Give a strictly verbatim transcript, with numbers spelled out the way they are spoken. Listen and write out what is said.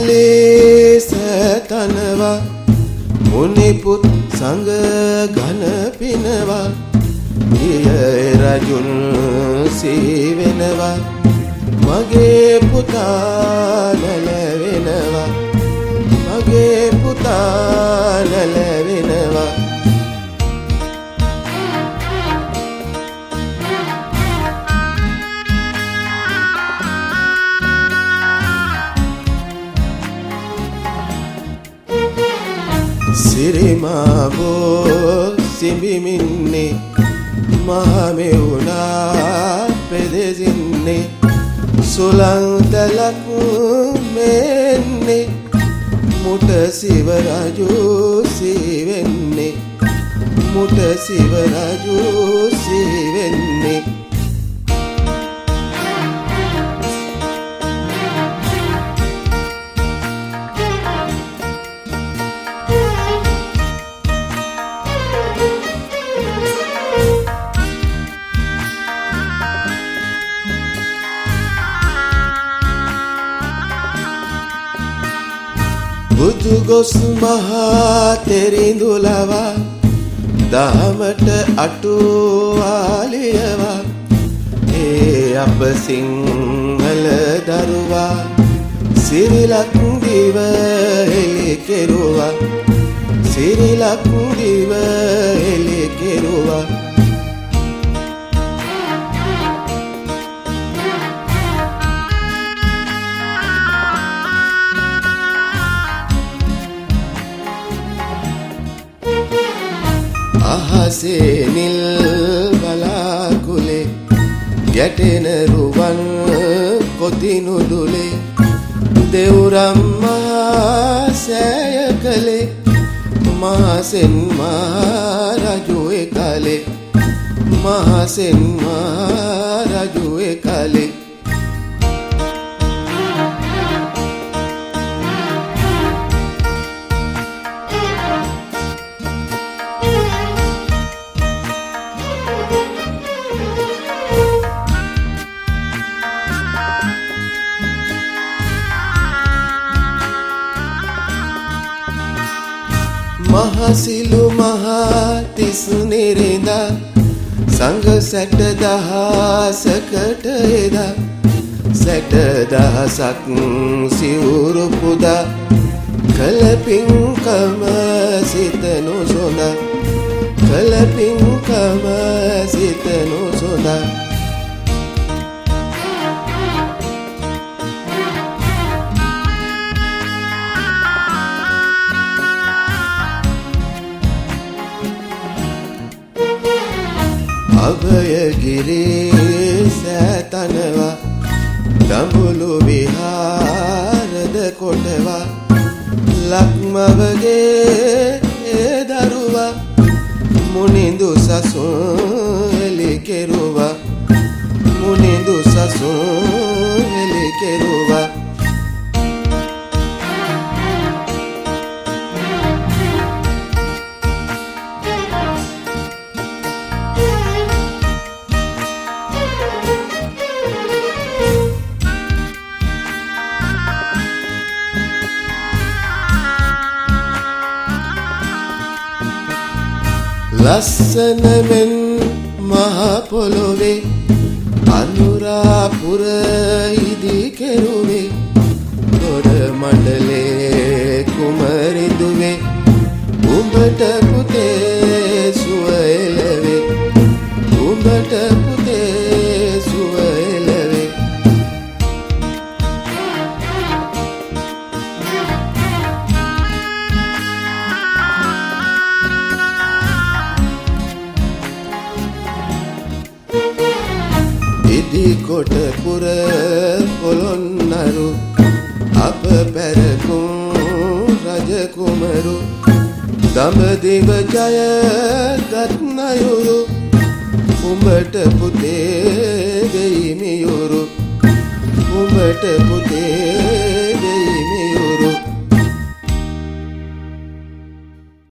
මඩලේ සතනවා මුනිපුත් සංග ඝන පිනවා ඊය රජුන් සීවෙනවා මගේ පුතා නැලවෙනවා මගේ පුතා නැලවෙනවා සිරිමාවෝ සිඹිමින්නේ මහමෙවුනා පෙදෙසින්නේ සුලංතලක් මෙන්නේ මුට සිවරජු සීවෙන්නේ මුට සිවරජු සීවෙන්නේ බුදු ගොස් මහා තෙරිඳුලවා දහමට අටුවාලියවා ඒ අප සිංහල දරුවා සිරිලක් දිව එලි කෙරුවා සිරිලක් දිව එලි කෙරුවා අහසේ නිල් බලාකුලේ ගැටෙන රුවන් කොතිනුදුලේ දෙවුරම් මහා සෑය කළේ මහසෙන් මහා රජුේ කාලේ මහසෙන් මහා රජුේ කාලේ මහසිලු මහා තිස්නිරිඳා සංඝ සැට දහසකට එදා සැට දහසක් සිවුරු පුදා කළ පින්කම සිත නොසොඳා කළ පින්කම සිත නොසොඳා අභයගිරි සෑතනවා දඹුලු විහාරද කොටවා ලක්මවගේ ඒ දරුවා මුනිඳු සසුන් එලි කෙරුවා මුනිඳු සසුන් එලි කෙරුවා ලස්සන මෙන් මහ පොළොවේ අනුරාපුර ඉදි කෙරුවේ දොර මණ්ඩලේ කුමරිඳුවේ උඹට පුතේ සුව එළවේ උඹට පුතේ සුව එළවේ ඉදිකොට පුර පොළොන්නරු අප පැරකුම් රජ කුමරු දඹදිව ජය ගත්නයුරු උඹට පුතේ දෙයි මියුරු උඹට පුතේ